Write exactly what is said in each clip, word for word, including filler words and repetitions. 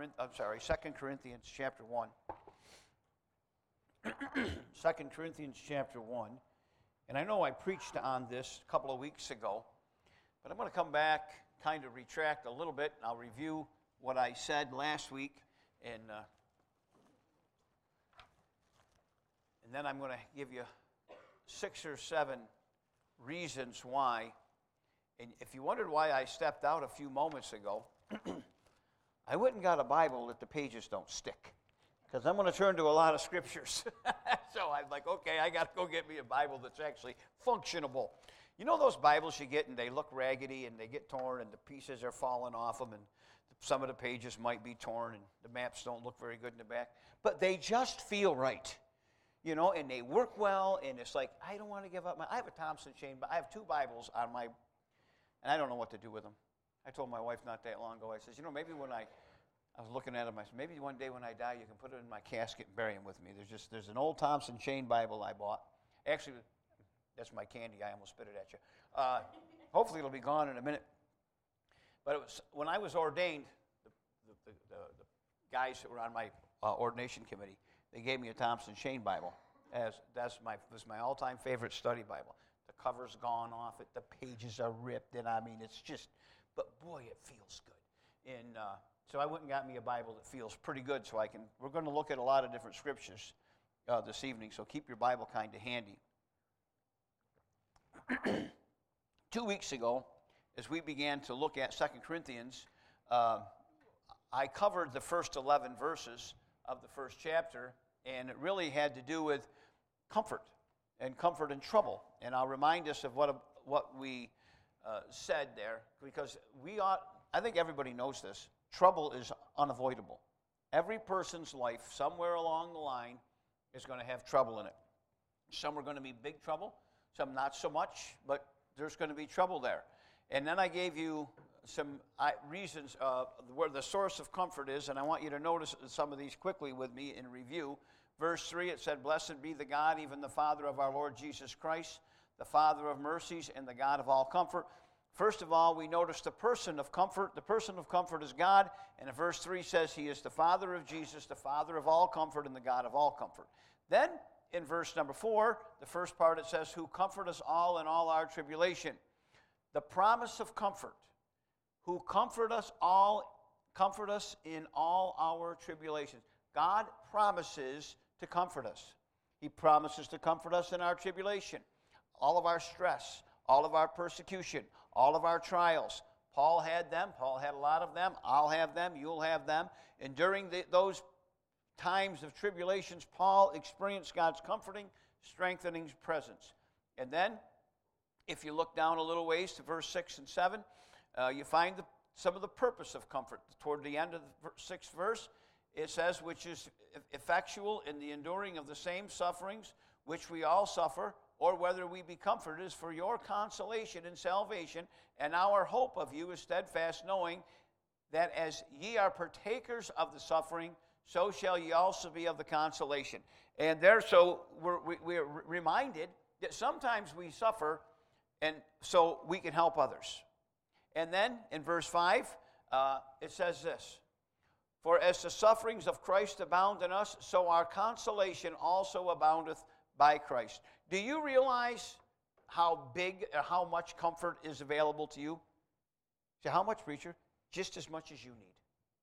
Corinthians, I'm sorry, Second Corinthians chapter one. Second Corinthians chapter one. And I know I preached on this a couple of weeks ago, but I'm going to come back, kind of retract a little bit, and I'll review what I said last week, and uh, and then I'm going to give you six or seven reasons why. And if you wondered why I stepped out a few moments ago, I went and got a Bible that the pages don't stick, because I'm going to turn to a lot of scriptures. So I'm like, okay, I got to go get me a Bible that's actually functionable. You know those Bibles you get and they look raggedy and they get torn and the pieces are falling off them and some of the pages might be torn and the maps don't look very good in the back, but they just feel right, you know, and they work well, and it's like, I don't want to give up my, I have a Thompson chain, but I have two Bibles on my, and I don't know what to do with them. I told my wife not that long ago, I said, you know, maybe when I, I was looking at them, I said, maybe one day when I die, you can put it in my casket and bury them with me. There's just, there's an old Thompson chain Bible I bought. Actually, that's my candy. I almost spit it at you. Uh, hopefully it'll be gone in a minute. But it was when I was ordained, the, the, the, the guys that were on my uh, ordination committee, they gave me a Thompson chain Bible. As that's my was my all-time favorite study Bible. The cover's gone off it, the pages are ripped, and I mean it's just, but boy, it feels good. And uh, so I went and got me a Bible that feels pretty good. So I can. We're going to look at a lot of different scriptures uh, this evening. So keep your Bible kind of handy. Two weeks ago, as we began to look at Second Corinthians, uh, I covered the first eleven verses of the first chapter, and it really had to do with comfort and comfort in trouble. And I'll remind us of what, what we uh, said there, because we ought, I think everybody knows this, trouble is unavoidable. Every person's life, somewhere along the line, is going to have trouble in it. Some are going to be big trouble, some not so much, but there's going to be trouble there. And then I gave you some uh, reasons uh, where the source of comfort is, and I want you to notice some of these quickly with me in review. Verse three, it said, "Blessed be the God, even the Father of our Lord Jesus Christ, the Father of mercies and the God of all comfort." First of all, we notice the person of comfort. The person of comfort is God, and in verse three says he is the Father of Jesus, the Father of all comfort, and the God of all comfort. Then, in verse number four, the first part, it says, "Who comfort us all in all our tribulation." The promise of comfort. Who comfort us all, comfort us in all our tribulations. God promises to comfort us. He promises to comfort us in our tribulation, all of our stress, all of our persecution, all of our trials. Paul had them. Paul had a lot of them. I'll have them. You'll have them. And during the, those times of tribulations, Paul experienced God's comforting, strengthening presence. And then, if you look down a little ways to verse six and seven, uh, you find the, some of the purpose of comfort. Toward the end of the sixth verse, it says, "Which is effectual in the enduring of the same sufferings which we all suffer, or whether we be comforted, is for your consolation and salvation, and our hope of you is steadfast, knowing that as ye are partakers of the suffering, so shall ye also be of the consolation." And there, so we're, we, we're reminded that sometimes we suffer, and so we can help others. And then in verse five, uh, it says this, "For as the sufferings of Christ abound in us, so our consolation also aboundeth by Christ." Do you realize how big or how much comfort is available to you? So how much, preacher? Just as much as you need.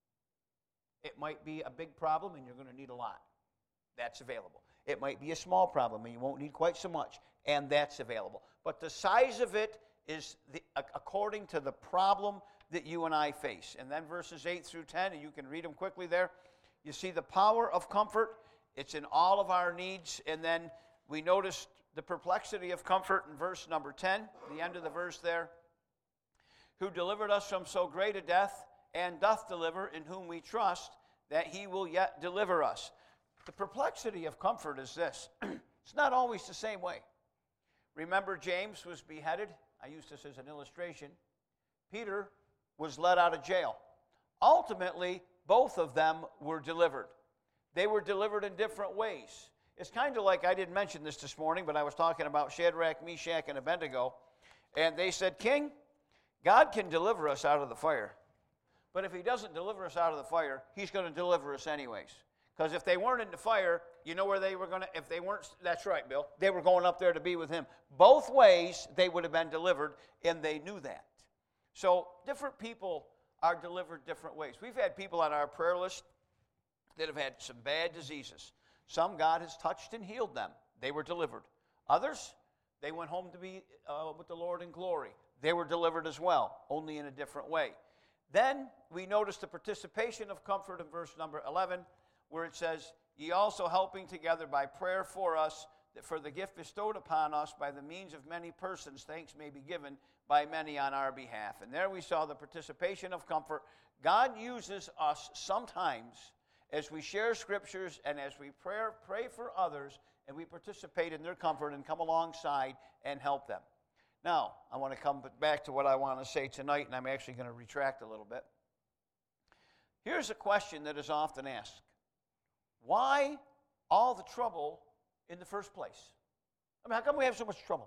It might be a big problem and you're going to need a lot. That's available. It might be a small problem and you won't need quite so much, and that's available. But the size of it is the, according to the problem that you and I face. And then verses eight through ten, and you can read them quickly there. You see the power of comfort. It's in all of our needs. And then we noticed the perplexity of comfort in verse number ten, the end of the verse there. "Who delivered us from so great a death, and doth deliver, in whom we trust, that he will yet deliver us." The perplexity of comfort is this. It's not always the same way. Remember, James was beheaded. I used this as an illustration. Peter was let out of jail. Ultimately, both of them were delivered. They were delivered in different ways. It's kind of like, I didn't mention this this morning, but I was talking about Shadrach, Meshach, and Abednego. And they said, "King, God can deliver us out of the fire, But if he doesn't deliver us out of the fire, he's going to deliver us anyways. Because if they weren't in the fire, you know where they were going to, if they weren't, that's right, Bill, they were going up there to be with him. Both ways they would have been delivered, and they knew that. So different people are delivered different ways. We've had people on our prayer list that have had some bad diseases. Some God has touched and healed them. They were delivered. Others, they went home to be uh, with the Lord in glory. They were delivered as well, only in a different way. Then we notice the participation of comfort in verse number eleven, where it says, ye also helping together by prayer for us, that for the gift bestowed upon us by the means of many persons, thanks may be given by many on our behalf. And there we saw the participation of comfort. God uses us sometimes as we share scriptures and as we pray, pray for others, and we participate in their comfort and come alongside and help them. Now, I want to come back to what I want to say tonight, and I'm actually going to retract a little bit. Here's a question that is often asked. Why all the trouble in the first place? I mean, how come we have so much trouble?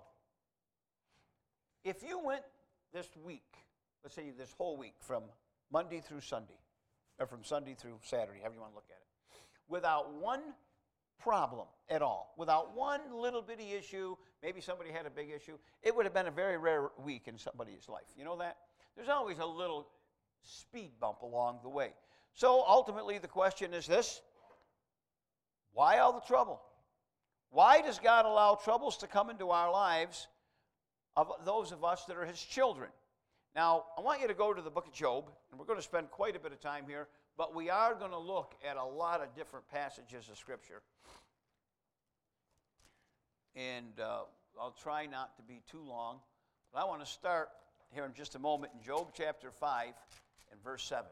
If you went this week, let's say this whole week, from Monday through Sunday, or from Sunday through Saturday, however you want to look at it, without one problem at all, without one little bitty issue, maybe somebody had a big issue, it would have been a very rare week in somebody's life. You know that? There's always a little speed bump along the way. So ultimately the question is this: why all the trouble? Why does God allow troubles to come into our lives of those of us that are his children? Now, I want you to go to the book of Job, and we're going to spend quite a bit of time here, but we are going to look at a lot of different passages of Scripture. And uh, I'll try not to be too long, but I want to start here in just a moment in Job chapter five and verse seven.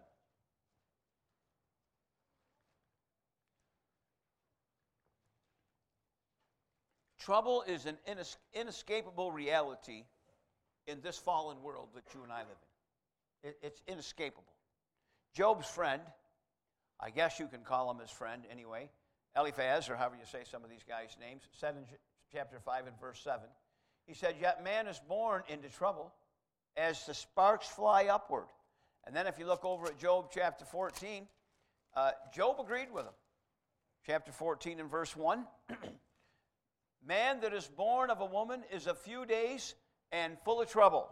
Trouble is an ines- inescapable reality in this fallen world that you and I live in. It, it's inescapable. Job's friend, I guess you can call him his friend anyway, Eliphaz, or however you say some of these guys' names, said in chapter five and verse seven, he said, yet man is born into trouble as the sparks fly upward. And then if you look over at Job chapter fourteen, uh, Job agreed with him. Chapter fourteen and verse one, man that is born of a woman is a few days and full of trouble.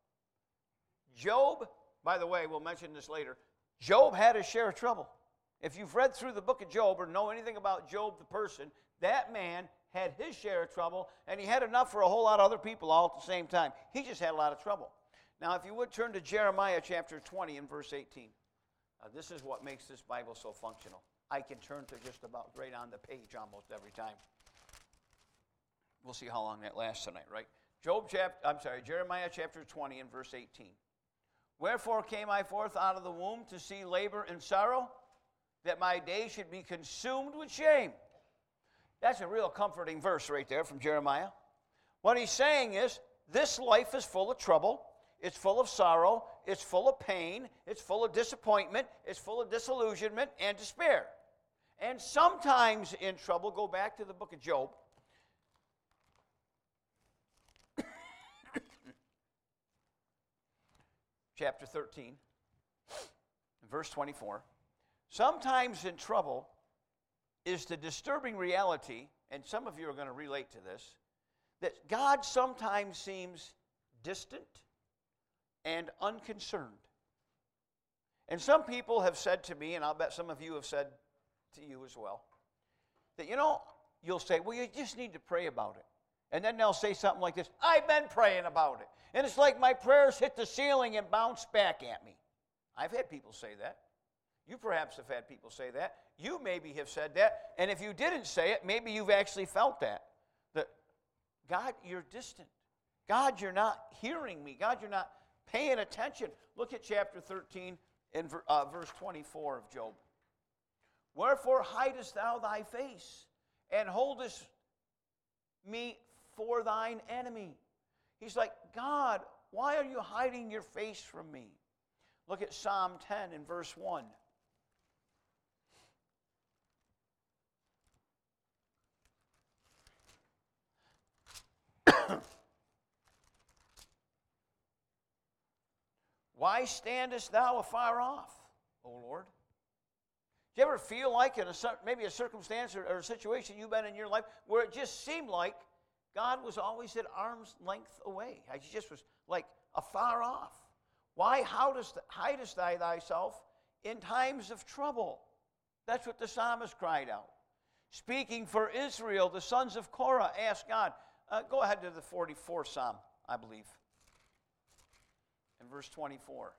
Job, by the way, we'll mention this later, Job had his share of trouble. If you've read through the book of Job or know anything about Job the person, that man had his share of trouble, and he had enough for a whole lot of other people all at the same time. He just had a lot of trouble. Now, if you would turn to Jeremiah chapter twenty and verse eighteen. Uh, this is what makes this Bible so functional. I can turn to just about right on the page almost every time. We'll see how long that lasts tonight, right? Job chapter, I'm sorry, Jeremiah chapter twenty and verse eighteen. Wherefore came I forth out of the womb to see labor and sorrow, that my days should be consumed with shame. That's a real comforting verse right there from Jeremiah. What he's saying is, this life is full of trouble, it's full of sorrow, it's full of pain, it's full of disappointment, it's full of disillusionment and despair. And sometimes in trouble, go back to the book of Job, chapter thirteen, verse twenty-four. Sometimes in trouble is the disturbing reality, and some of you are going to relate to this, that God sometimes seems distant and unconcerned. And some people have said to me, and I'll bet some of you have said to you as well, that, you know, you'll say, well, you just need to pray about it. And then they'll say something like this, I've been praying about it. And it's like my prayers hit the ceiling and bounce back at me. I've had people say that. You perhaps have had people say that. You maybe have said that. And if you didn't say it, maybe you've actually felt that. That, God, you're distant. God, you're not hearing me. God, you're not paying attention. Look at chapter thirteen and uh, verse twenty-four of Job. Wherefore hidest thou thy face, and holdest me for thine enemy? He's like, God, why are you hiding your face from me? Look at Psalm ten and verse one. Why standest thou afar off, O Lord? Do you ever feel like in a maybe a circumstance or, or a situation you've been in your life where it just seemed like God was always at arm's length away? He just was like afar off. Why how does hidest thou thyself in times of trouble? That's what the psalmist cried out. Speaking for Israel, the sons of Korah asked God. Uh, go ahead to the forty-fourth Psalm, I believe, in verse twenty-four.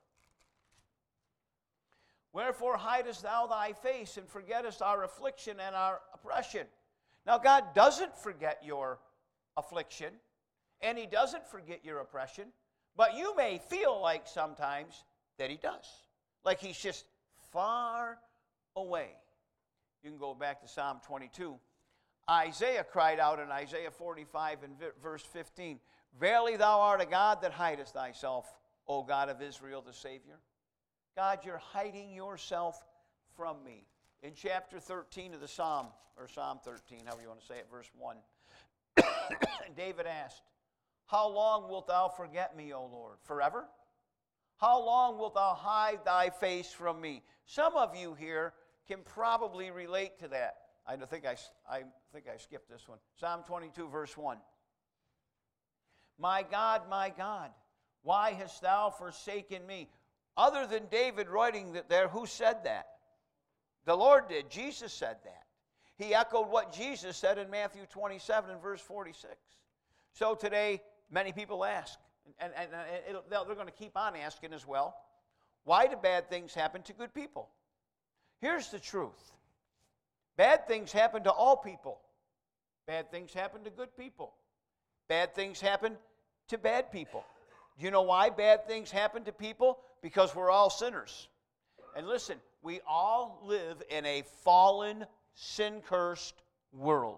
Wherefore hidest thou thy face and forgettest our affliction and our oppression? Now, God doesn't forget your affliction, and he doesn't forget your oppression, but you may feel like sometimes that he does, like he's just far away. You can go back to Psalm twenty-two. Isaiah cried out in Isaiah forty-five and verse fifteen, Verily thou art a God that hidest thyself, O God of Israel, the Savior. God, you're hiding yourself from me. In chapter thirteen of the Psalm, or Psalm thirteen, however you want to say it, verse one, David asked, How long wilt thou forget me, O Lord? Forever? How long wilt thou hide thy face from me? Some of you here can probably relate to that. I think I, I think I skipped this one. Psalm twenty-two, verse one. My God, my God, why hast thou forsaken me? Other than David writing that there, who said that? The Lord did. Jesus said that. He echoed what Jesus said in Matthew twenty-seven and verse forty-six. So today, many people ask, and, and, and they're going to keep on asking as well, why do bad things happen to good people? Here's the truth. Bad things happen to all people. Bad things happen to good people. Bad things happen to bad people. Do you know why bad things happen to people? Because we're all sinners. And listen, we all live in a fallen, sin-cursed world.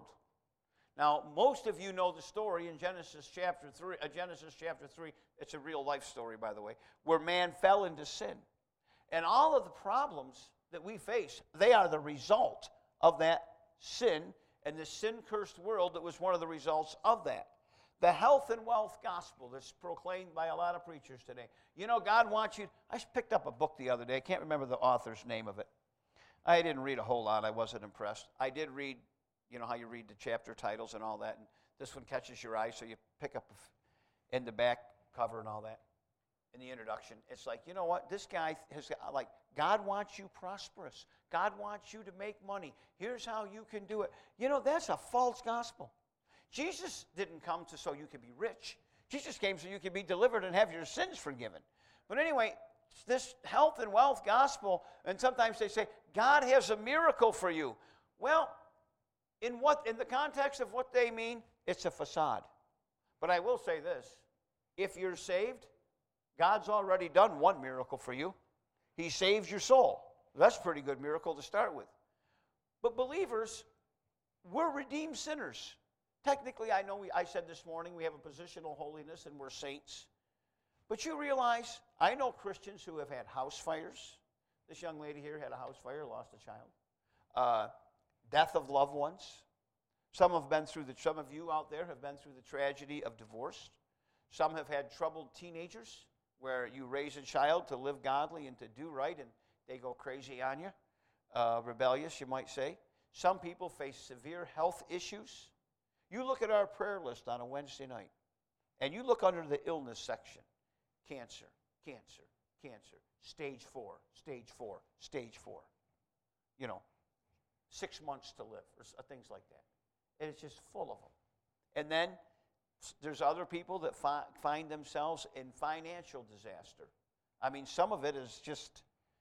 Now, most of you know the story in Genesis chapter three. Uh, Genesis chapter three. It's a real life story, by the way, where man fell into sin. And all of the problems that we face, they are the result of that sin and the sin-cursed world that was one of the results of that. The health and wealth gospel that's proclaimed by a lot of preachers today. You know, God wants you. I picked up a book the other day. I can't remember the author's name of it. I didn't read a whole lot. I wasn't impressed. I did read, you know how you read the chapter titles and all that. And this one catches your eye, so you pick up in the back cover and all that. In the introduction, it's like, you know what? This guy has, like, God wants you prosperous. God wants you to make money. Here's how you can do it. You know, that's a false gospel. Jesus didn't come to so you could be rich. Jesus came so you could be delivered and have your sins forgiven. But anyway, this health and wealth gospel, and sometimes they say, God has a miracle for you. Well, in what in the context of what they mean, it's a facade. But I will say this. If you're saved, God's already done one miracle for you. He saves your soul. That's a pretty good miracle to start with. But believers, we're redeemed sinners. Technically, I know we, I said this morning we have a positional holiness and we're saints. But you realize, I know Christians who have had house fires. This young lady here had a house fire, lost a child. Uh, death of loved ones. Some have been through the, some of you out there have been through the tragedy of divorce. Some have had troubled teenagers where you raise a child to live godly and to do right, and they go crazy on you, uh, rebellious, you might say. Some people face severe health issues. You look at our prayer list on a Wednesday night, and you look under the illness section. Cancer, cancer, cancer, stage four, stage four, stage four. You know, six months to live, or things like that. And it's just full of them. And then there's other people that fi- find themselves in financial disaster. I mean, some of it is just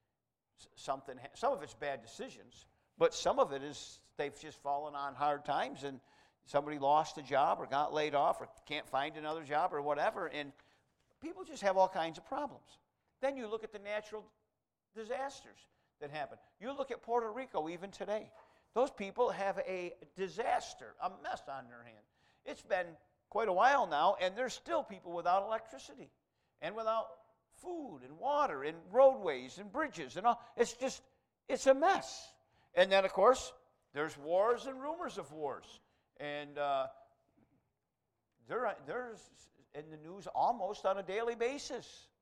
something, some of it's bad decisions, but some of it is they've just fallen on hard times and somebody lost a job or got laid off or can't find another job or whatever, and people just have all kinds of problems. Then you look at the natural disasters that happen. You look at Puerto Rico even today. Those people have a disaster, a mess on their hands. It's been quite a while now, and there's still people without electricity and without food and water and roadways and bridges and all. It's just, it's a mess. And then, of course, there's wars and rumors of wars. And uh, they're, they're in the news almost on a daily basis.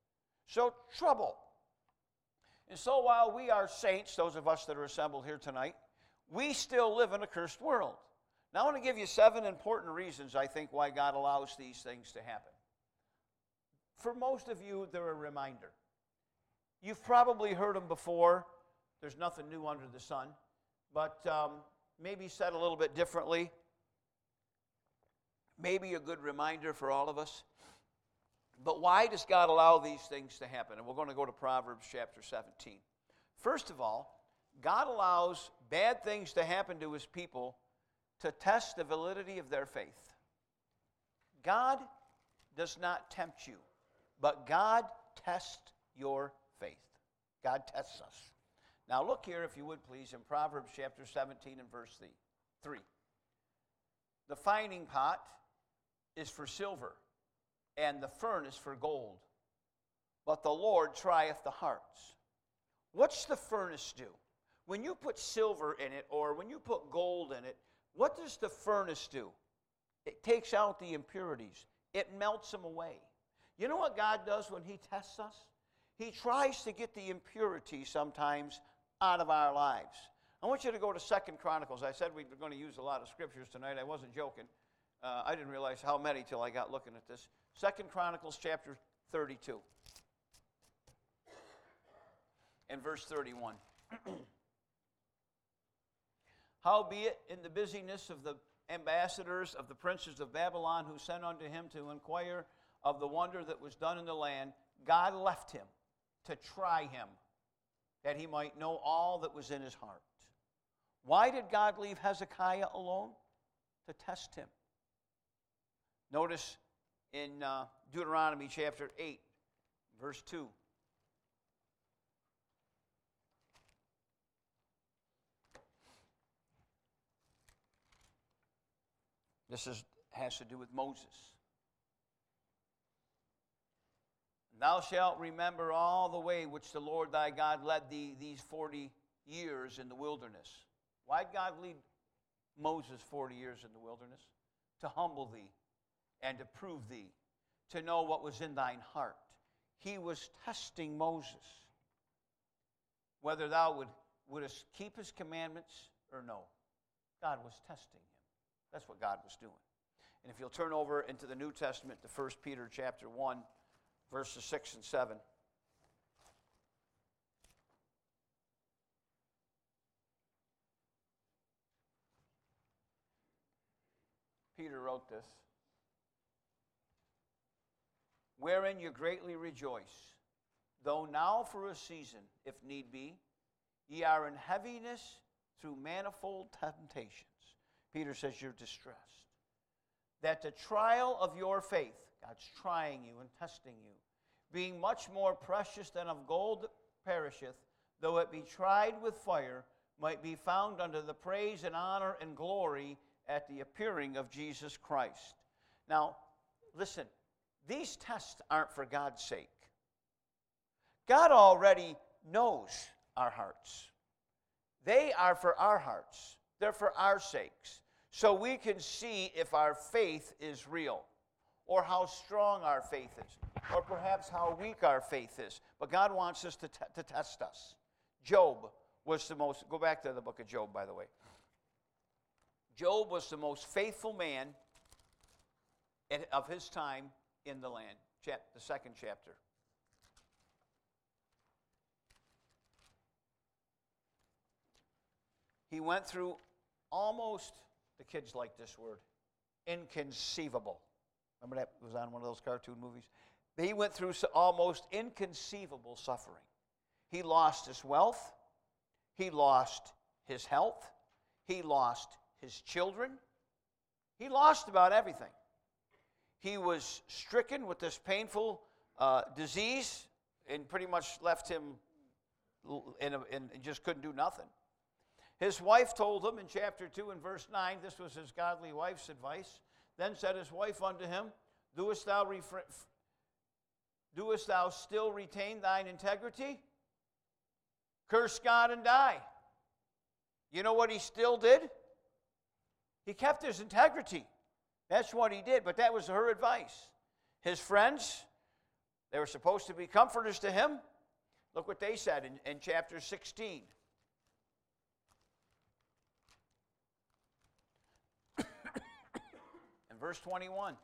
So trouble. And so while we are saints, those of us that are assembled here tonight, we still live in a cursed world. Now I want to give you seven important reasons, I think, why God allows these things to happen. For most of you, they're a reminder. You've probably heard them before. There's nothing new under the sun. But um, maybe said a little bit differently. Maybe a good reminder for all of us. But why does God allow these things to happen? And we're going to go to Proverbs chapter seventeen. First of all, God allows bad things to happen to his people to test the validity of their faith. God does not tempt you, but God tests your faith. God tests us. Now look here, if you would please, in Proverbs chapter seventeen and verse three. The fining pot is for silver, and the furnace for gold. But the Lord trieth the hearts. What's the furnace do? When you put silver in it, or when you put gold in it, what does the furnace do? It takes out the impurities. It melts them away. You know what God does when he tests us? He tries to get the impurities sometimes out of our lives. I want you to go to Second Chronicles. I said we were going to use a lot of scriptures tonight. I wasn't joking. Uh, I didn't realize how many till I got looking at this. Second Chronicles chapter thirty-two and verse thirty-one. Howbeit, in the busyness of the ambassadors of the princes of Babylon who sent unto him to inquire of the wonder that was done in the land, God left him to try him, that he might know all that was in his heart. Why did God leave Hezekiah alone? To test him. Notice in uh, Deuteronomy chapter eight, verse two. This is, has to do with Moses. Thou shalt remember all the way which the Lord thy God led thee these forty years in the wilderness. Why did God lead Moses forty years in the wilderness? To humble thee and to prove thee, to know what was in thine heart. He was testing Moses, whether thou would, wouldest keep his commandments or no. God was testing him. That's what God was doing. And if you'll turn over into the New Testament to First Peter chapter one, verses six and seven. Peter wrote this. Wherein you greatly rejoice, though now for a season, if need be, ye are in heaviness through manifold temptations. Peter says you're distressed. That the trial of your faith, God's trying you and testing you, being much more precious than of gold that perisheth, though it be tried with fire, might be found unto the praise and honor and glory at the appearing of Jesus Christ. Now, listen, these tests aren't for God's sake. God already knows our hearts. They are for our hearts. They're for our sakes. So we can see if our faith is real, or how strong our faith is, or perhaps how weak our faith is. But God wants us to, t- to test us. Job was the most, go back to the book of Job, by the way. Job was the most faithful man of his time in the land, chap- the second chapter. He went through almost, the kids like this word, inconceivable. Remember that was on one of those cartoon movies? He went through almost inconceivable suffering. He lost his wealth. He lost his health. He lost his children. He lost about everything. He was stricken with this painful uh, disease and pretty much left him in, a, in and just couldn't do nothing. His wife told him in chapter two and verse nine, this was his godly wife's advice. Then said his wife unto him, Doest thou, refra- doest thou still retain thine integrity? Curse God and die. You know what he still did? He kept his integrity. That's what he did, but that was her advice. His friends, They were supposed to be comforters to him. Look what they said in, in chapter sixteen. In verse twenty-one.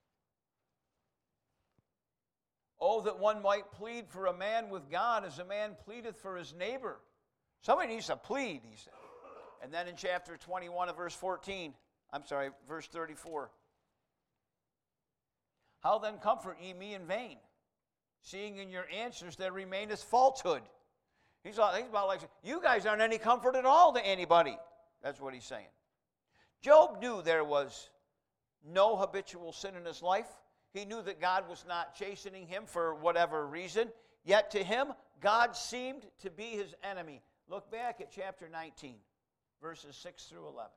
Oh, that one might plead for a man with God as a man pleadeth for his neighbor. Somebody needs to plead, he said. And then in chapter twenty-one of verse fourteen, I'm sorry, verse thirty-four. How then comfort ye me in vain, seeing in your answers there remaineth falsehood? He's, he's about like, you guys aren't any comfort at all to anybody. That's what he's saying. Job knew there was no habitual sin in his life. He knew that God was not chastening him for whatever reason. Yet to him, God seemed to be his enemy. Look back at chapter nineteen, verses six through eleven.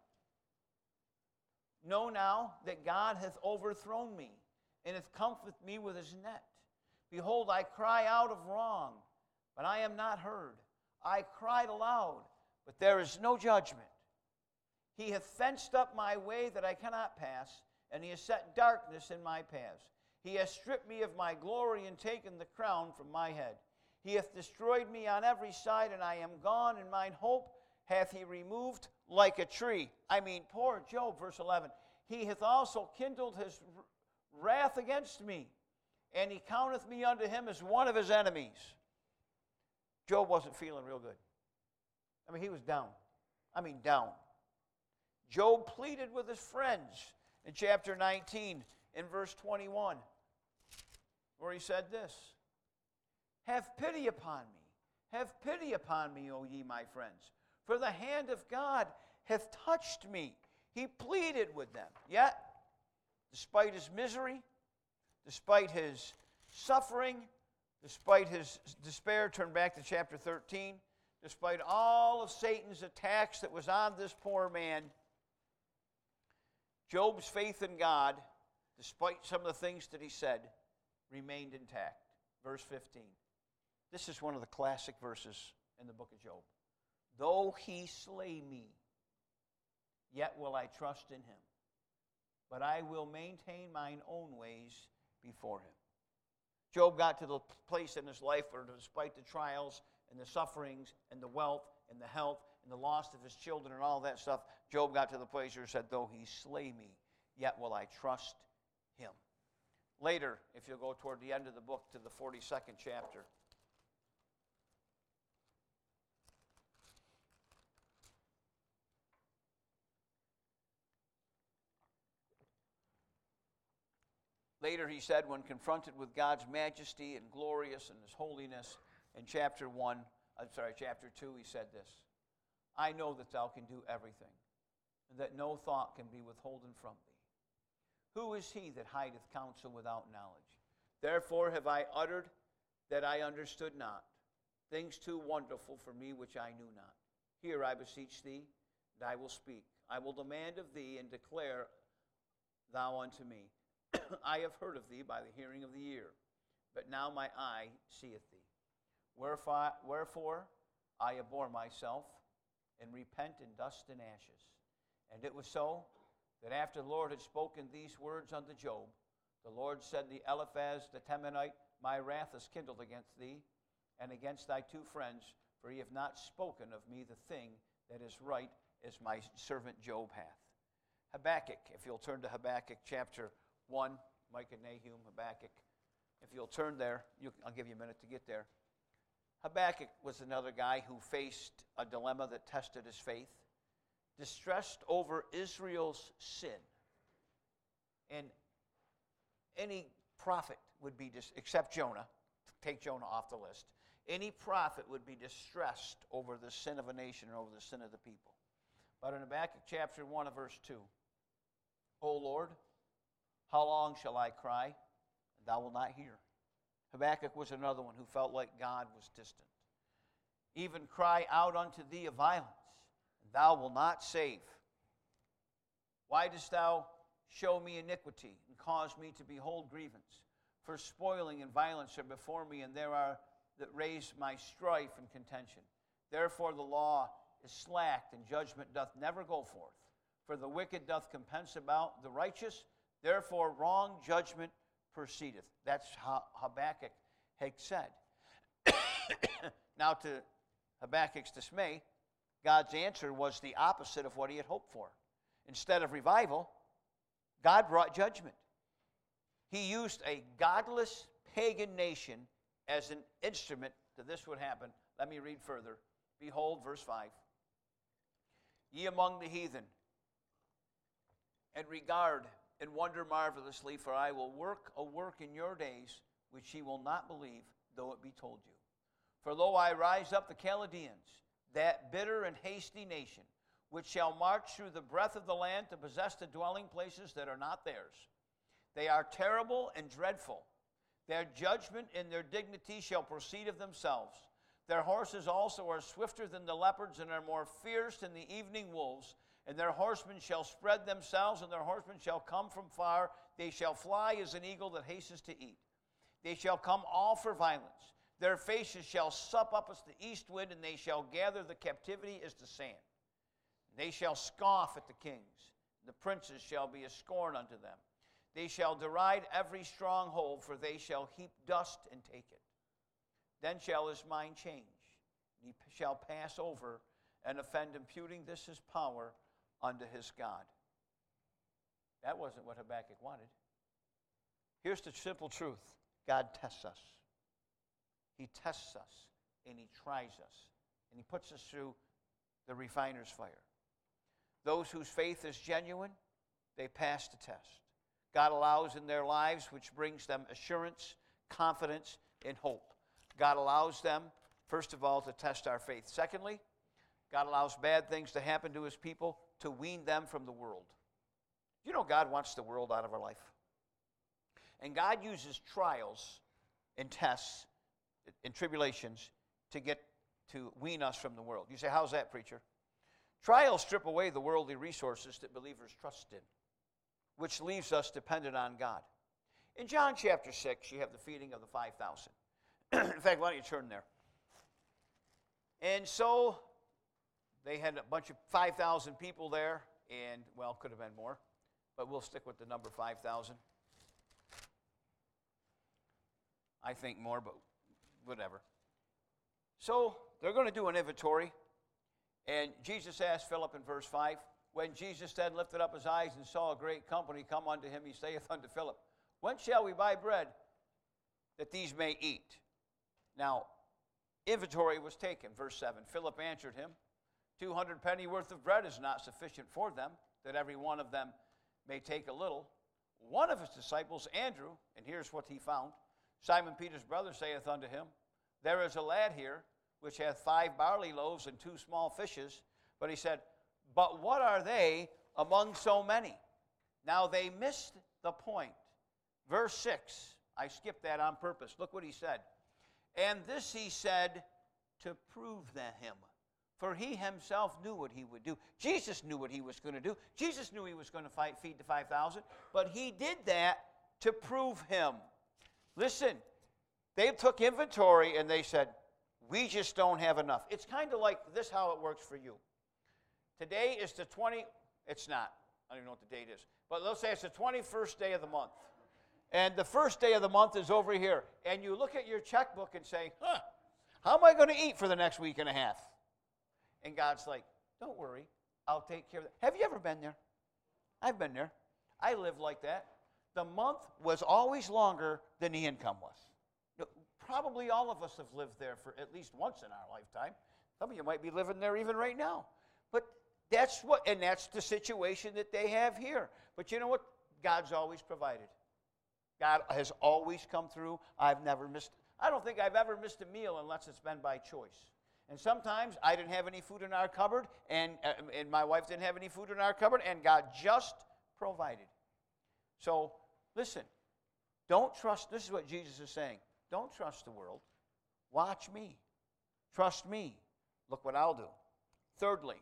Know now that God hath overthrown me, and hath comforted me with his net. Behold, I cry out of wrong, but I am not heard. I cried aloud, but there is no judgment. He hath fenced up my way that I cannot pass, and he has set darkness in my paths. He has stripped me of my glory and taken the crown from my head. He hath destroyed me on every side, and I am gone, and mine hope hath he removed like a tree. I mean, poor Job, verse eleven. He hath also kindled his wrath against me, and he counteth me unto him as one of his enemies. Job wasn't feeling real good. I mean, he was down. I mean, down. Job pleaded with his friends in chapter nineteen, in verse twenty-one, where he said this, have pity upon me, have pity upon me, O ye my friends, for the hand of God hath touched me. He pleaded with them. Yet, despite his misery, despite his suffering, despite his despair, turn back to chapter thirteen, despite all of Satan's attacks that was on this poor man, Job's faith in God, despite some of the things that he said, remained intact. Verse fifteen. This is one of the classic verses in the book of Job. Though he slay me, yet will I trust in him. But I will maintain mine own ways before him. Job got to the place in his life where, despite the trials and the sufferings and the wealth and the health and the loss of his children and all that stuff, Job got to the place where he said, though he slay me, yet will I trust him. Later, if you'll go toward the end of the book to the forty-second chapter, later he said, when confronted with God's majesty and glorious and his holiness, in chapter one, I'm sorry, chapter two, he said this, I know that thou can do everything, and that no thought can be withholden from thee. Who is he that hideth counsel without knowledge? Therefore have I uttered that I understood not, things too wonderful for me which I knew not. Hear, I beseech thee, and I will speak. I will demand of thee, and declare thou unto me. I have heard of thee by the hearing of the ear, but now my eye seeth thee. Wherefore, wherefore I abhor myself, and repent in dust and ashes. And it was so, that after the Lord had spoken these words unto Job, the Lord said to Eliphaz the Temanite, my wrath is kindled against thee, and against thy two friends, for ye have not spoken of me the thing that is right, as my servant Job hath. Habakkuk, if you'll turn to Habakkuk chapter one, Micah, Nahum, Habakkuk. If you'll turn there, you, I'll give you a minute to get there. Habakkuk was another guy who faced a dilemma that tested his faith, distressed over Israel's sin. And any prophet would be, dis- except Jonah, take Jonah off the list, any prophet would be distressed over the sin of a nation or over the sin of the people. But in Habakkuk chapter one of verse two, O Lord, how long shall I cry, and thou wilt not hear? Habakkuk was another one who felt like God was distant. Even cry out unto thee of violence, and thou wilt not save. Why dost thou show me iniquity, and cause me to behold grievance? For spoiling and violence are before me, and there are that raise my strife and contention. Therefore the law is slacked, and judgment doth never go forth. For the wicked doth compass about the righteous, therefore wrong judgment proceedeth. That's Habakkuk had said. Now, to Habakkuk's dismay, God's answer was the opposite of what he had hoped for. Instead of revival, God brought judgment. He used a godless pagan nation as an instrument that this would happen. Let me read further. Behold, verse five. Ye among the heathen, and regard and wonder marvelously, for I will work a work in your days which ye will not believe, though it be told you. For lo, I rise up the Chaldeans, that bitter and hasty nation, which shall march through the breadth of the land to possess the dwelling places that are not theirs. They are terrible and dreadful. Their judgment and their dignity shall proceed of themselves. Their horses also are swifter than the leopards, and are more fierce than the evening wolves. And their horsemen shall spread themselves, and their horsemen shall come from far. They shall fly as an eagle that hastens to eat. They shall come all for violence. Their faces shall sup up as the east wind, and they shall gather the captivity as the sand. They shall scoff at the kings. The princes shall be a scorn unto them. They shall deride every stronghold, for they shall heap dust and take it. Then shall his mind change, and he shall pass over and offend, imputing this his power unto his God. That wasn't what Habakkuk wanted. Here's the simple truth. God tests us. He tests us, and he tries us, and he puts us through the refiner's fire. Those whose faith is genuine, they pass the test. God allows in their lives, which brings them assurance, confidence, and hope. God allows them, first of all, to test our faith. Secondly, God allows bad things to happen to his people to wean them from the world. You know, God wants the world out of our life. And God uses trials and tests and tribulations to get to wean us from the world. You say, how's that, preacher? Trials strip away the worldly resources that believers trust in, which leaves us dependent on God. In John chapter six, you have the feeding of the five thousand. In fact, why don't you turn there? And so they had a bunch of five thousand people there, and, well, could have been more, but we'll stick with the number five thousand. I think more, but whatever. So they're going to do an inventory, and Jesus asked Philip in verse five, when Jesus then lifted up his eyes and saw a great company come unto him, he saith unto Philip, when shall we buy bread that these may eat? Now, inventory was taken. Verse seven, Philip answered him, two hundred penny worth of bread is not sufficient for them, that every one of them may take a little. One of his disciples, Andrew, and here's what he found, Simon Peter's brother, saith unto him, there is a lad here which hath five barley loaves and two small fishes. But he said, but what are they among so many? Now they missed the point. Verse six, I skipped that on purpose. Look what he said. And this he said to prove that him. For he himself knew what he would do. Jesus knew what he was going to do. Jesus knew he was going to fight, feed the five thousand. But he did that to prove him. Listen, they took inventory and they said, we just don't have enough. It's kind of like this how it works for you. Today is the twentieth, it's not, I don't even know what the date is, but let's say it's the twenty-first day of the month. And the first day of the month is over here. And you look at your checkbook and say, huh, how am I going to eat for the next week and a half? And God's like, don't worry, I'll take care of that. Have you ever been there? I've been there. I lived like that. The month was always longer than the income was. Probably all of us have lived there for at least once in our lifetime. Some of you might be living there even right now. But that's what, and that's the situation that they have here. But you know what? God's always provided. God has always come through. I've never missed, I don't think I've ever missed a meal unless it's been by choice. And sometimes I didn't have any food in our cupboard, and, uh, and my wife didn't have any food in our cupboard, and God just provided. So, listen, don't trust, this is what Jesus is saying. Don't trust the world. Watch me. Trust me. Look what I'll do. Thirdly,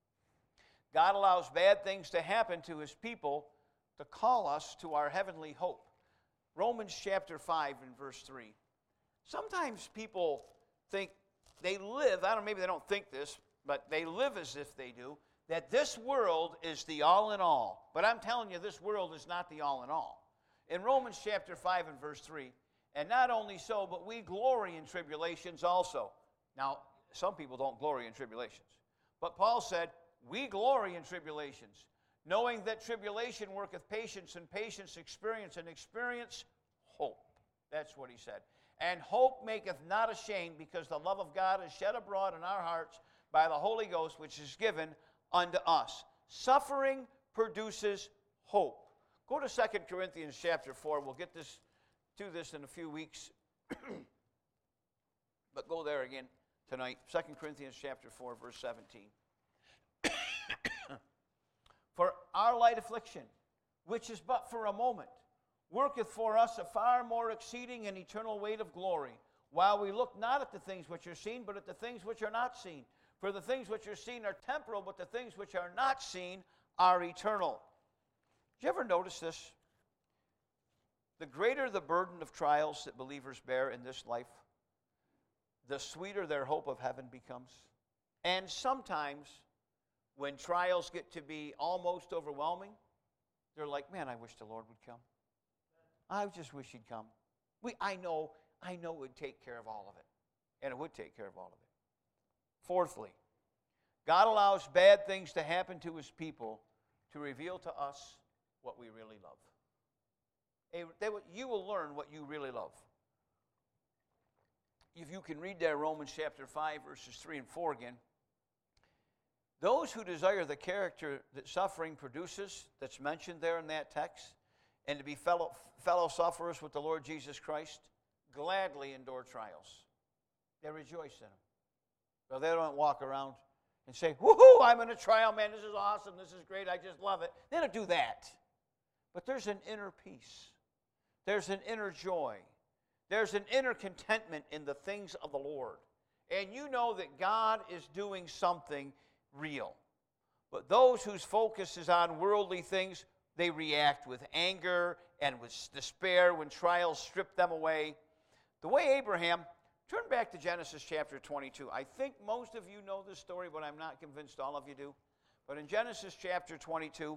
God allows bad things to happen to his people to call us to our heavenly hope. Romans chapter five and verse three. Sometimes people think they live, I don't know, maybe they don't think this, but they live as if they do, that this world is the all in all. But I'm telling you, this world is not the all in all. In Romans chapter five and verse three, And not only so, but we glory in tribulations also. Now, some people don't glory in tribulations. But Paul said, we glory in tribulations, knowing that tribulation worketh patience, and patience experience, and experience hope. That's what he said. And hope maketh not ashamed, because the love of God is shed abroad in our hearts by the Holy Ghost, which is given unto us. Suffering produces hope. Go to Second Corinthians chapter four. We'll get this to this in a few weeks. But go there again tonight. Second Corinthians chapter four, verse seventeen. For our light affliction, which is but for a moment, worketh for us a far more exceeding and eternal weight of glory, while we look not at the things which are seen, but at the things which are not seen. For the things which are seen are temporal, but the things which are not seen are eternal. Did you ever notice this? The greater the burden of trials that believers bear in this life, the sweeter their hope of heaven becomes. And sometimes, when trials get to be almost overwhelming, they're like, man, I wish the Lord would come. I just wish he'd come. We, I know, I know it would take care of all of it. And it would take care of all of it. Fourthly, God allows bad things to happen to his people to reveal to us what we really love. They, you will learn what you really love. If you can read there Romans chapter five, verses three and four again. Those who desire the character that suffering produces, that's mentioned there in that text, and to be fellow, fellow sufferers with the Lord Jesus Christ, gladly endure trials. They rejoice in them. So they don't walk around and say, woohoo, I'm in a trial, man, this is awesome, this is great, I just love it. They don't do that. But there's an inner peace. There's an inner joy. There's an inner contentment in the things of the Lord. And you know that God is doing something real. But those whose focus is on worldly things, they react with anger and with despair when trials strip them away. The way Abraham, turn back to Genesis chapter twenty-two. I think most of you know this story, but I'm not convinced all of you do. But in Genesis chapter twenty-two,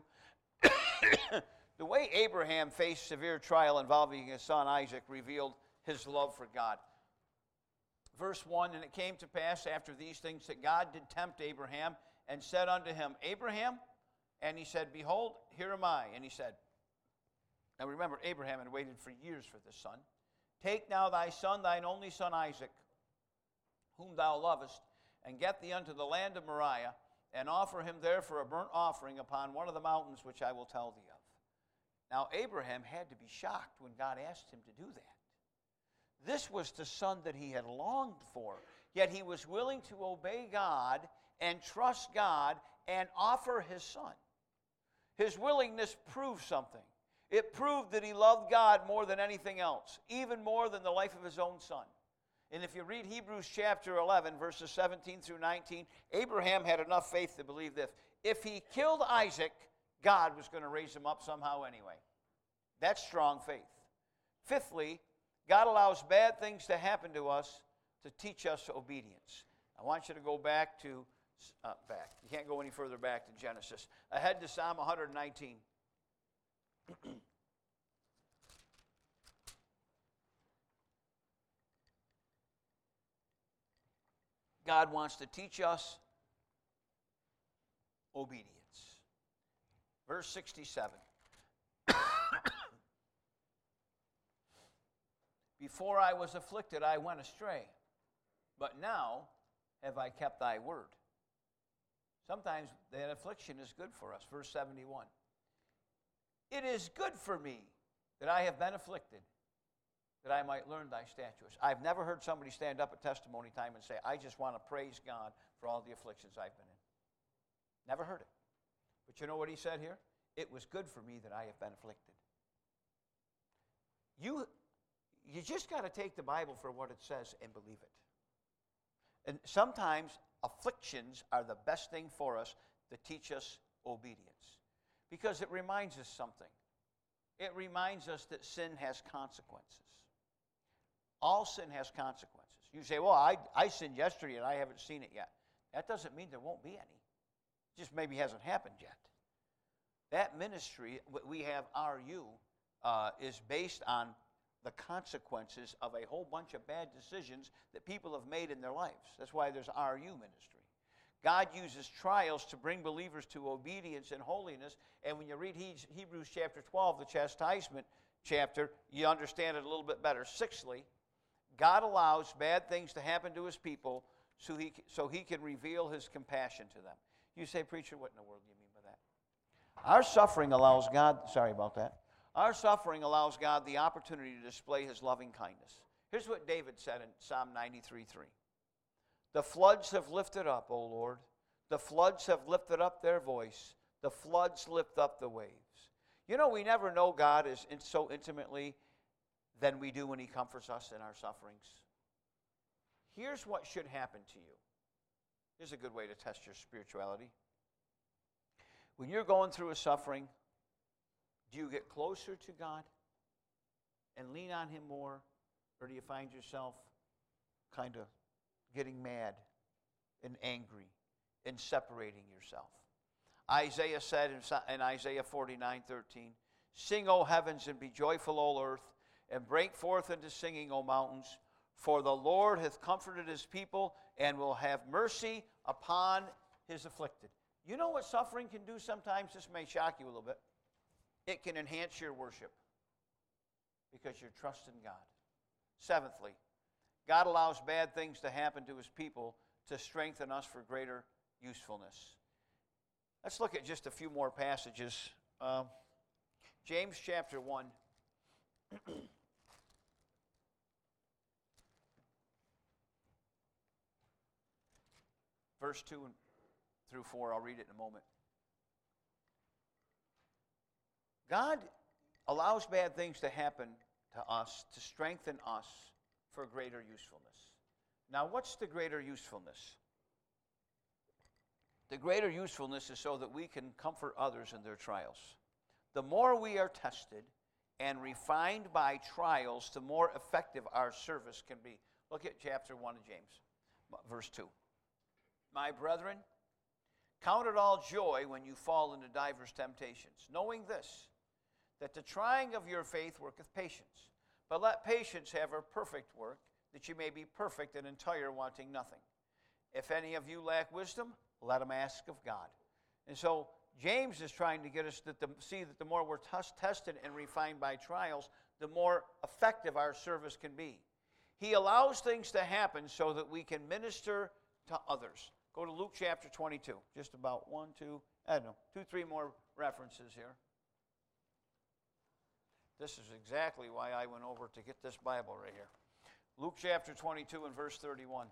the way Abraham faced severe trial involving his son Isaac revealed his love for God. Verse one, and it came to pass after these things that God did tempt Abraham and said unto him, Abraham, and he said, behold, here am I. And he said, now remember, Abraham had waited for years for this son. Take now thy son, thine only son Isaac, whom thou lovest, and get thee unto the land of Moriah, and offer him there for a burnt offering upon one of the mountains which I will tell thee of. Now Abraham had to be shocked when God asked him to do that. This was the son that he had longed for, yet he was willing to obey God and trust God and offer his son. His willingness proved something. It proved that he loved God more than anything else, even more than the life of his own son. And if you read Hebrews chapter eleven, verses seventeen through nineteen, Abraham had enough faith to believe this. If he killed Isaac, God was going to raise him up somehow anyway. That's strong faith. Fifthly, God allows bad things to happen to us to teach us obedience. I want you to go back to, uh, back. You can't go any further back than Genesis. Ahead to Psalm one nineteen. God wants to teach us obedience. Verse sixty-seven. Before I was afflicted, I went astray, but now have I kept thy word. Sometimes that affliction is good for us. Verse seventy-one. It is good for me that I have been afflicted, that I might learn thy statutes. I've never heard somebody stand up at testimony time and say, I just want to praise God for all the afflictions I've been in. Never heard it. But you know what he said here? It was good for me that I have been afflicted. You, you just got to take the Bible for what it says and believe it. And sometimes afflictions are the best thing for us to teach us obedience. Because it reminds us something. It reminds us that sin has consequences. All sin has consequences. You say, well, I, I sinned yesterday and I haven't seen it yet. That doesn't mean there won't be any. It just maybe hasn't happened yet. That ministry, we have R U, uh, is based on the consequences of a whole bunch of bad decisions that people have made in their lives. That's why there's R U ministry. God uses trials to bring believers to obedience and holiness. And when you read Hebrews chapter twelve, the chastisement chapter, you understand it a little bit better. Sixthly, God allows bad things to happen to his people so he, so he can reveal his compassion to them. You say, preacher, what in the world do you mean by that? Our suffering allows God, sorry about that. Our suffering allows God the opportunity to display his loving kindness. Here's what David said in Psalm ninety-three three. The floods have lifted up, O Lord. The floods have lifted up their voice. The floods lift up the waves. You know, we never know God as in so intimately than we do when he comforts us in our sufferings. Here's what should happen to you. Here's a good way to test your spirituality. When you're going through a suffering, do you get closer to God and lean on him more? Or do you find yourself kind of getting mad and angry and separating yourself? Isaiah said in Isaiah forty-nine thirteen, sing, O heavens, and be joyful, O earth, and break forth into singing, O mountains, for the Lord hath comforted his people and will have mercy upon his afflicted. You know what suffering can do sometimes? This may shock you a little bit. It can enhance your worship because you're trusting God. Seventhly, God allows bad things to happen to his people to strengthen us for greater usefulness. Let's look at just a few more passages. Um, James chapter one. Verse two through four, I'll read it in a moment. God allows bad things to happen to us to strengthen us for greater usefulness. Now, what's the greater usefulness? The greater usefulness is so that we can comfort others in their trials. The more we are tested and refined by trials, the more effective our service can be. Look at chapter one of James, verse two. My brethren, count it all joy when you fall into divers temptations, knowing this, that the trying of your faith worketh patience. But let patience have her perfect work, that you may be perfect and entire, wanting nothing. If any of you lack wisdom, let him ask of God. And so James is trying to get us to see that the more we're t- tested and refined by trials, the more effective our service can be. He allows things to happen so that we can minister to others. Go to Luke chapter twenty-two. Just about one, two, I don't know, two, three more references here. This is exactly why I went over to get this Bible right here. Luke chapter twenty-two and verse thirty-one.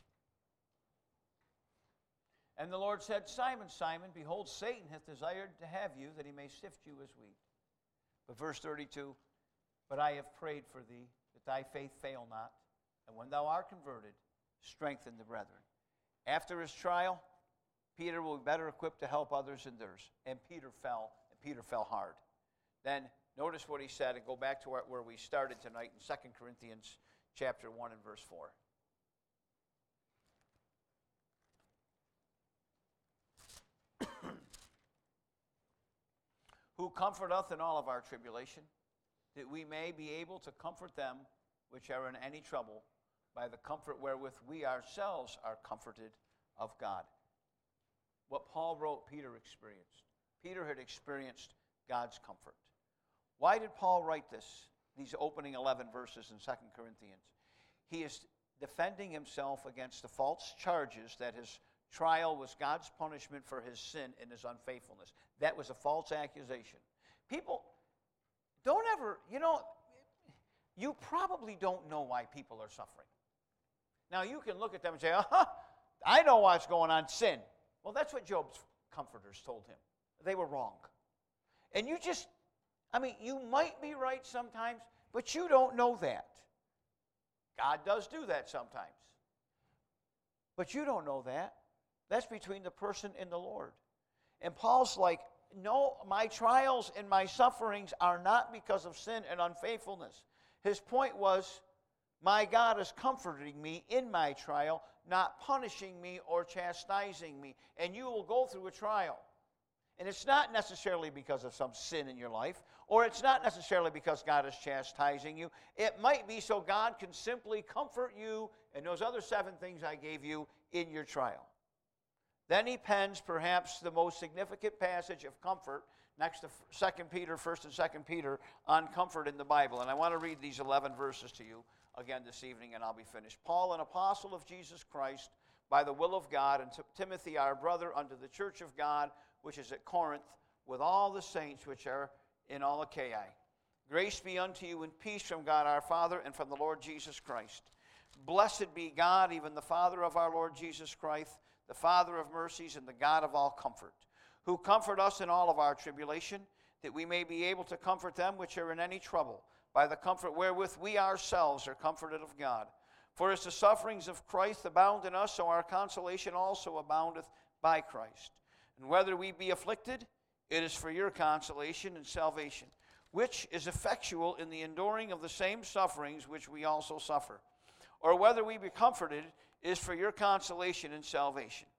And the Lord said, Simon, Simon, behold, Satan hath desired to have you, that he may sift you as wheat. But verse thirty-two, but I have prayed for thee, that thy faith fail not, and when thou art converted, strengthen the brethren. After his trial, Peter will be better equipped to help others in theirs. And Peter fell, and Peter fell hard. Then notice what he said, and go back to where we started tonight in Second Corinthians chapter one and verse four. Who comforteth in all of our tribulation, that we may be able to comfort them which are in any trouble, by the comfort wherewith we ourselves are comforted of God. What Paul wrote, Peter experienced. Peter had experienced God's comfort. Why did Paul write this, these opening eleven verses in Second Corinthians? He is defending himself against the false charges that his trial was God's punishment for his sin and his unfaithfulness. That was a false accusation. People, don't ever, you know, you probably don't know why people are suffering. Now, you can look at them and say, uh-huh, I know what's going on, sin. Well, that's what Job's comforters told him. They were wrong. And you just, I mean, you might be right sometimes, but you don't know that. God does do that sometimes. But you don't know that. That's between the person and the Lord. And Paul's like, no, my trials and my sufferings are not because of sin and unfaithfulness. His point was, my God is comforting me in my trial, not punishing me or chastising me. And you will go through a trial. And it's not necessarily because of some sin in your life, or it's not necessarily because God is chastising you. It might be so God can simply comfort you and those other seven things I gave you in your trial. Then he pens perhaps the most significant passage of comfort next to Second Peter, First and Second Peter, on comfort in the Bible. And I want to read these eleven verses to you again this evening, and I'll be finished. Paul, an apostle of Jesus Christ, by the will of God, and Timothy, our brother, unto the church of God, which is at Corinth, with all the saints which are in all Achaia. Grace be unto you and peace from God our Father and from the Lord Jesus Christ. Blessed be God, even the Father of our Lord Jesus Christ, the Father of mercies and the God of all comfort, who comfort us in all of our tribulation, that we may be able to comfort them which are in any trouble, by the comfort wherewith we ourselves are comforted of God. For as the sufferings of Christ abound in us, so our consolation also aboundeth by Christ. And whether we be afflicted, it is for your consolation and salvation, which is effectual in the enduring of the same sufferings which we also suffer. Or whether we be comforted, is for your consolation and salvation.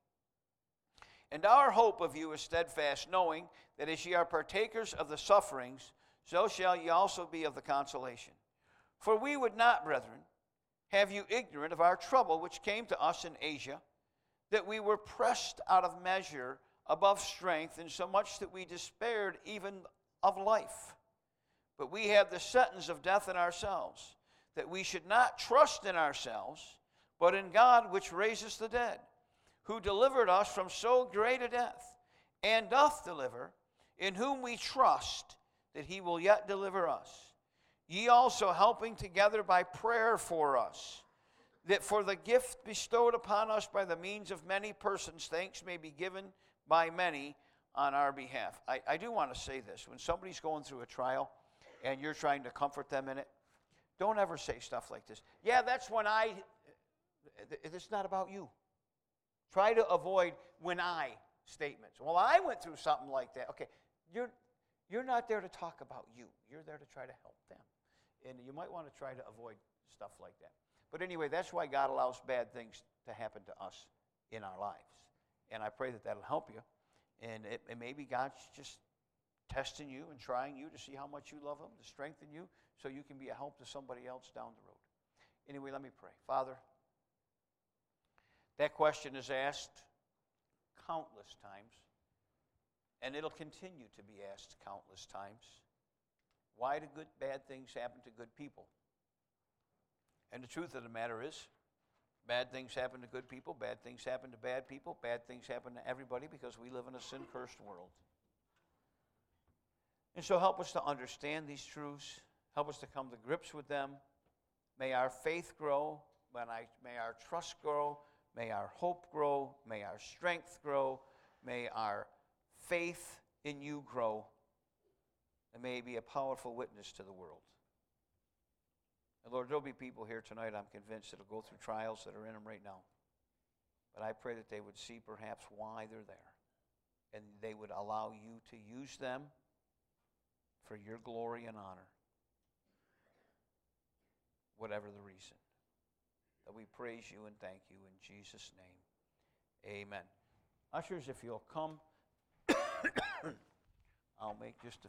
And our hope of you is steadfast, knowing that as ye are partakers of the sufferings, so shall ye also be of the consolation. For we would not, brethren, have you ignorant of our trouble which came to us in Asia, that we were pressed out of measure above strength, insomuch that we despaired even of life. But we had the sentence of death in ourselves, that we should not trust in ourselves, but in God which raiseth the dead, who delivered us from so great a death, and doth deliver, in whom we trust that he will yet deliver us. Ye also helping together by prayer for us, that for the gift bestowed upon us by the means of many persons, thanks may be given by many on our behalf. I, I do want to say this. When somebody's going through a trial and you're trying to comfort them in it, don't ever say stuff like this. Yeah, that's when I, it's not about you. Try to avoid when I statements. Well, I went through something like that. Okay, you're, you're not there to talk about you. You're there to try to help them. And you might want to try to avoid stuff like that. But anyway, that's why God allows bad things to happen to us in our lives. And I pray that that'll help you. And it, it maybe God's just testing you and trying you to see how much you love him, to strengthen you, so you can be a help to somebody else down the road. Anyway, let me pray. Father, that question is asked countless times, and it'll continue to be asked countless times. Why do good, bad things happen to good people? And the truth of the matter is, bad things happen to good people, bad things happen to bad people, bad things happen to everybody because we live in a sin-cursed world. And so help us to understand these truths. Help us to come to grips with them. May our faith grow. May our trust grow. May our hope grow. May our strength grow. May our faith in you grow. And may it be a powerful witness to the world. And Lord, there'll be people here tonight, I'm convinced, that'll go through trials that are in them right now. But I pray that they would see perhaps why they're there. And they would allow you to use them for your glory and honor. Whatever the reason. That we praise you and thank you in Jesus' name. Amen. Ushers, if you'll come, I'll make just a